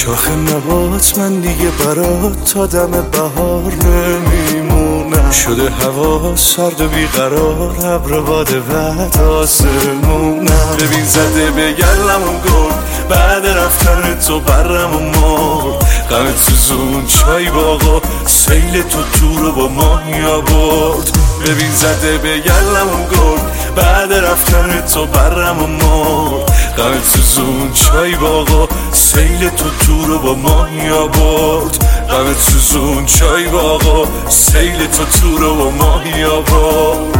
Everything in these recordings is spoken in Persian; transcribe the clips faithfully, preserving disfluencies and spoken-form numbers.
شاخ نبات من دیگه برات تا دم بهار نمیمونم. شده هوا سرد و بیقرار، ابر باد بعد آسمونم. ببین زده به گلمون گل، بعد رفتن تو برم و مرد. غم سوزون چای باغا، سیل تو تو رو با ماهی آورد. ببین زده به گلمون گل، بعد رفتن تو برم و مرد. غم سوزون چای باغا، سیل تو تو رو با ماهی آورد. غم سوزون چای باغا، سیل تو تو رو با ماهی آورد.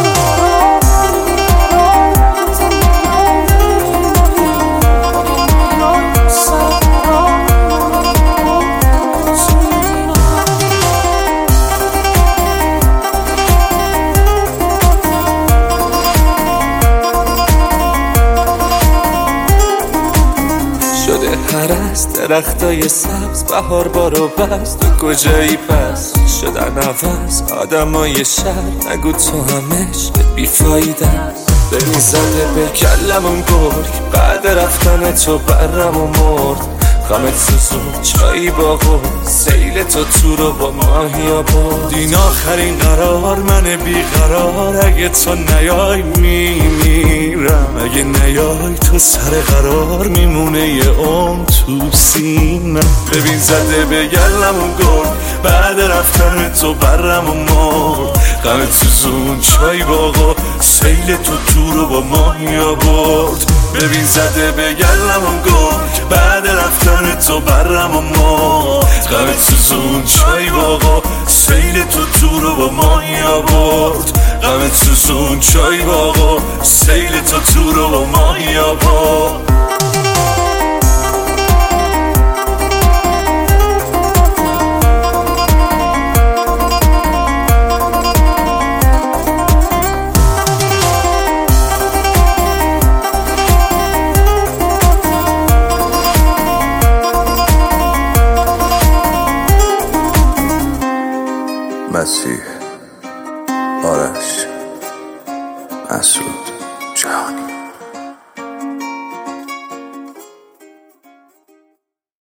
شده هرست درختای سبز، بهار بارو بست. تو کجایی پس؟ شدن عوض آدمای شهر، نگو تو همش بیفایده است. ببین زده به کلمون گرگ، بعد رفتن تو برم و مرد. غمت سوزون چایی باغو، سیل تو تو رو با ماهی آورد. این آخرین قرار من بیقرار، اگه تو نیای میمیرم. اگه نیای تو سر قرار، میمونه یه عمر تو سینم. ببین زده به گلمون گل، بعد رفتن تو برم و مرد. غمت سوزون چای باغا، سیل تو تو رو با ماهی آورد. ببین زده به گلمون گل، بعد رفتن تو برم و مرد. غمت سوزون چای باغا، سیل تو تو رو با ماهی آورد. غمت سوزون چای باغا، سیل تو تو رو با ماهی آورد. مسیح، آرش، مسعود.